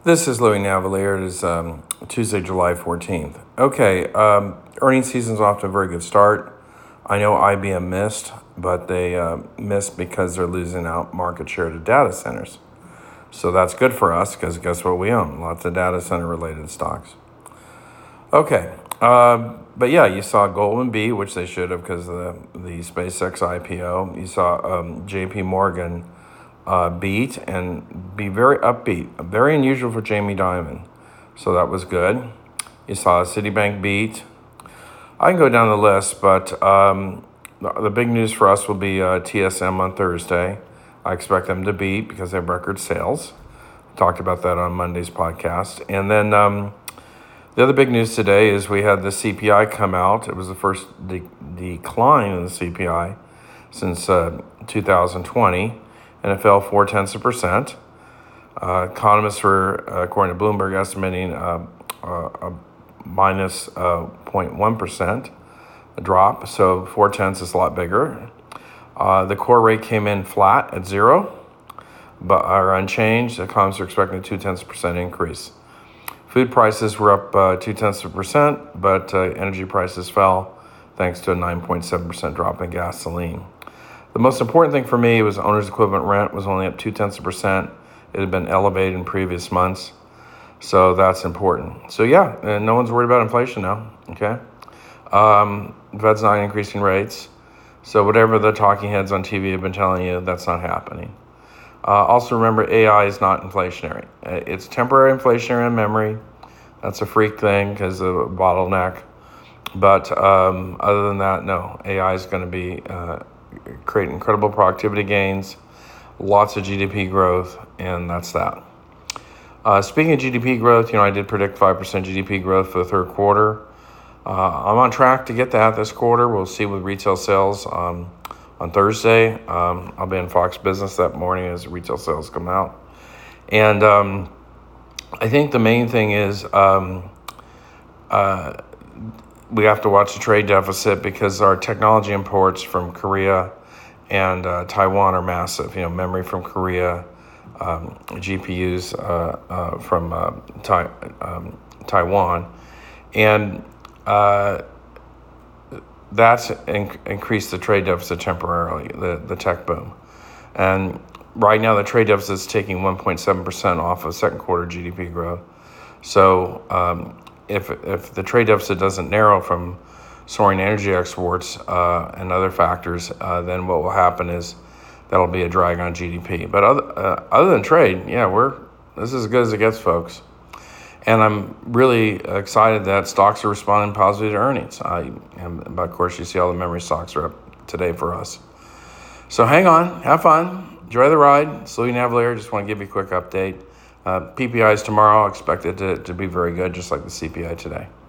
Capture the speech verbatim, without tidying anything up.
This is Louis Navalier. It is um, Tuesday, July fourteenth. Okay, um, earnings season's off to a very good start. I know I B M missed, but they uh, missed because they're losing out market share to data centers. So that's good for us because guess what we own? Lots of data center related stocks. Okay, uh, but yeah, you saw Goldman beat, which they should have because of the, the SpaceX I P O. You saw um, J P Morgan uh, beat and be very upbeat, very unusual for Jamie Dimon. So that was good. You saw Citibank beat. I can go down the list, but um, the, the big news for us will be uh, T S M on Thursday. I expect them to beat because they have record sales. Talked about that on Monday's podcast. And then um, the other big news today is we had the C P I come out. It was the first de- decline in the C P I since uh, two thousand twenty, and it fell four tenths of a percent. Uh, economists were, uh, according to Bloomberg, estimating uh, uh, a minus uh, zero point one percent drop, so four tenths is a lot bigger. Uh, the core rate came in flat at zero, but are unchanged. Economists are expecting a two tenths of a percent increase. Food prices were up uh, two tenths of a percent, but uh, energy prices fell thanks to a nine point seven percent drop in gasoline. The most important thing for me was owner's equivalent rent was only up two tenths of a percent. It had been elevated in previous months, so that's important. So yeah, and no one's worried about inflation now. Okay, um, Fed's not increasing rates, so whatever the talking heads on T V have been telling you, that's not happening. Uh, also remember, A I is not inflationary. It's temporary inflationary in memory. That's a freak thing because of a bottleneck. But um, other than that, no. A I is going to be uh, create incredible productivity gains, lots of G D P growth, and that's that. Uh, speaking of G D P growth, you know, I did predict five percent G D P growth for the third quarter. Uh, I'm on track to get that this quarter. We'll see with retail sales um, on Thursday. Um, I'll be in Fox Business that morning as retail sales come out. And um, I think the main thing is um, uh, we have to watch the trade deficit because our technology imports from Korea and uh, Taiwan are massive. You know, memory from Korea, um, G P Us uh, uh, from uh, tai- um, Taiwan. And uh, that's in- increased the trade deficit temporarily, the, the tech boom. And right now the trade deficit is taking one point seven percent off of second quarter G D P growth. So um, if if the trade deficit doesn't narrow from soaring energy exports uh, and other factors, uh, then what will happen is that'll be a drag on G D P. But other uh, other than trade, yeah, we're this is as good as it gets, folks. And I'm really excited that stocks are responding positively to earnings. I, and of course, you see all the memory stocks are up today for us. So hang on, have fun, enjoy the ride. It's Louis Navalier. Just want to give you a quick update. Uh, P P Is tomorrow, expected to, to be very good, just like the C P I today.